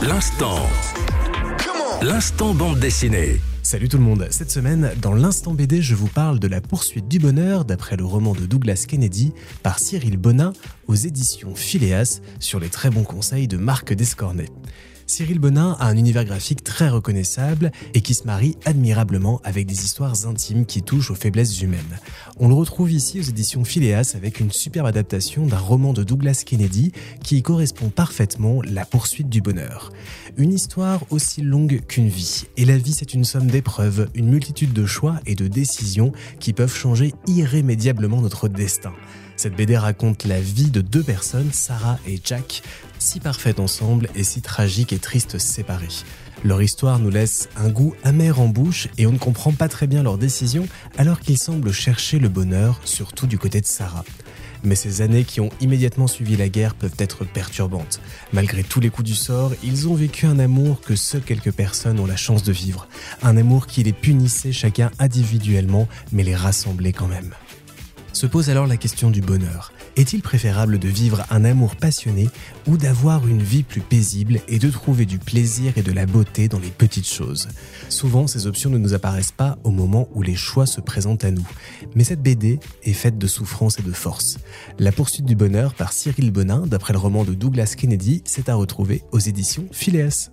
L'instant bande dessinée. Salut tout le monde, cette semaine, dans l'Instant BD, je vous parle de La poursuite du bonheur, d'après le roman de Douglas Kennedy, par Cyril Bonin, aux éditions Phileas, sur les très bons conseils de Marc Descornet. Cyril Bonin a un univers graphique très reconnaissable et qui se marie admirablement avec des histoires intimes qui touchent aux faiblesses humaines. On le retrouve ici aux éditions Phileas avec une superbe adaptation d'un roman de Douglas Kennedy qui y correspond parfaitement, La poursuite du bonheur. Une histoire aussi longue qu'une vie. Et la vie, c'est une somme d'épreuves, une multitude de choix et de décisions qui peuvent changer irrémédiablement notre destin. Cette BD raconte la vie de deux personnes, Sarah et Jack, si parfaites ensemble et si tragiques et tristes séparées. Leur histoire nous laisse un goût amer en bouche et on ne comprend pas très bien leurs décisions alors qu'ils semblent chercher le bonheur, surtout du côté de Sarah. Mais ces années qui ont immédiatement suivi la guerre peuvent être perturbantes. Malgré tous les coups du sort, ils ont vécu un amour que seules quelques personnes ont la chance de vivre. Un amour qui les punissait chacun individuellement, mais les rassemblait quand même. Se pose alors la question du bonheur. Est-il préférable de vivre un amour passionné ou d'avoir une vie plus paisible et de trouver du plaisir et de la beauté dans les petites choses ? Souvent, ces options ne nous apparaissent pas au moment où les choix se présentent à nous. Mais cette BD est faite de souffrance et de force. La poursuite du bonheur par Cyril Bonin, d'après le roman de Douglas Kennedy, c'est à retrouver aux éditions Phileas.